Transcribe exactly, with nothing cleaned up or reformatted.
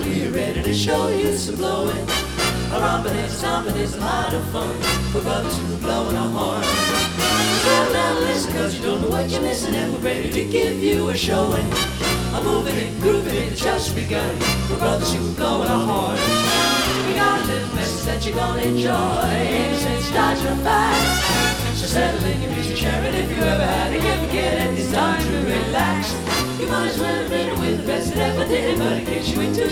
we're ready to show you some blowing. A romping and stomping is a lot of fun for brothers who are blowing a horn. Settle down and listen, cause you don't know what you're missing, and we're ready to give you a showing. I'm moving it, grooving it, it's just begun for brothers who are blowing a horn. We got a little message that you're gonna enjoy, ain't sense dodging a fight. So settle in your music, share it if you ever had it. Can't forget it, it's time to relax. You might as well have been with the best that ever did it, but in case you ain't too